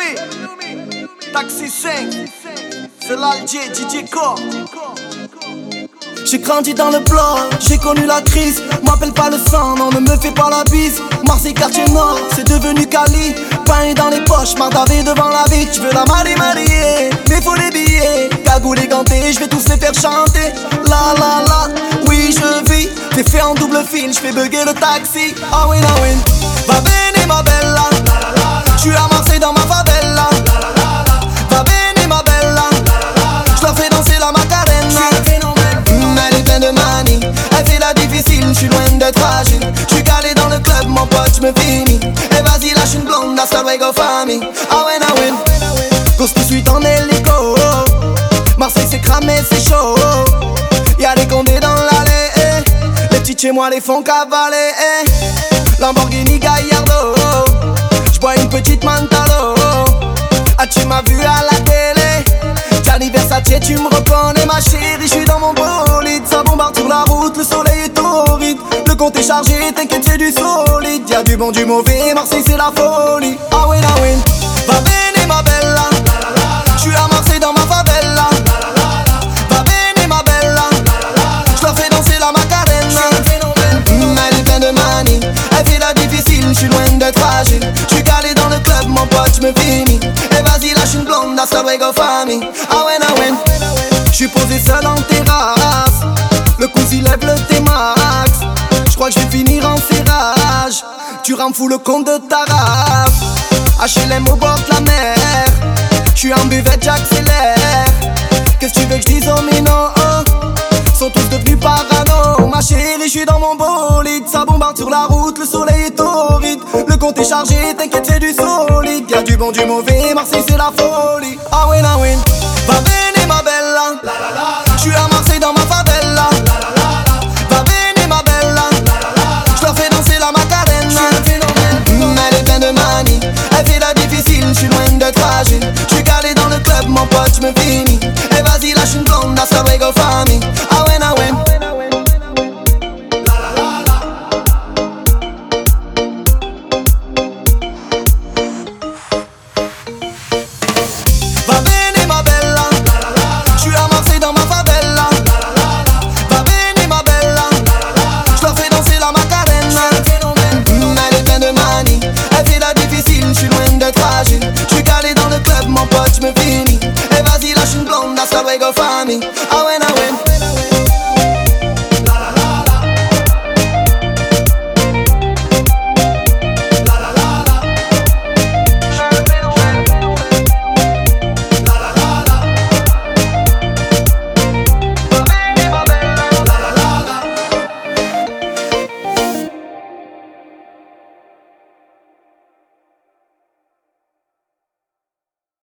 Taxi 5, c'est l'Alger, DJ Core. J'ai grandi dans le bloc, j'ai connu la crise. M'appelle pas le sang, non ne me fais pas la bise. Marseille quartier nord, c'est devenu Cali. Pain dans les poches, mardavé devant la vie. Tu veux la marier, mais faut les billets. Cagoule et ganté, je vais tous les faire chanter. La la la, oui je vis. T'es fait en double fil, je fais bugger le taxi. Ah oui, ah oui. Va bene ma bella, j'suis à Marseille dans ma favela. Va bene ma bella, j'leur fais danser la Macarena. Elle est pleine de manie, elle fait la difficile, j'suis loin d'être fragile. J'suis calé dans le club, mon pote, j'me finis. Et vas-y lâche une blonde, hasta luego famille. Ah ouais, ah ouais. Cause que suis en hélico. Marseille c'est cramé, c'est chaud. Y'a des condés dans l'allée. Les petits chez moi les font cavaler. Lamborghini Gallardo. J'bois une petite Mantalo. Ah tu m'as vu à la télé. Gianni Versace tu me reconnais ma chérie. J'suis dans mon bolide, ça bombarde sur la route. Le soleil est torride, le compte est chargé, t'inquiète c'est du solide. Y'a du bon, du mauvais, Marseille c'est la folie. Ah oui, ah oui. Va bene ma bella, j'suis à Marseille dans ma favela. Va bene ma bella, j'leur fais danser la Macarena. Elle est pleine de manie, elle fait la difficile, j'suis loin d'être fragile. J'suis calé dans le club, mon pote, j'me finis. Et vas-y lâche une blonde, hasta luego famille. Ah ouais, ah ouais. J'suis posé seul en terrasse, le cousin lève le T-Max. J'crois que j'vais finir en serrage. Tu rends fou le compte de ta race. HLM au bord de la mer, j'suis en buvette, j'accélère. Qu'est-ce que tu veux que j'dise aux minots? Sont tous devenus parano. Ma chérie, j'suis dans mon bolide, ça bombarde sur la route, le soleil est torride. Le compte est chargé, t'inquiète c'est du solide. Y'a du bon, du mauvais, Marseille c'est la folie. Ah oui, ah oui.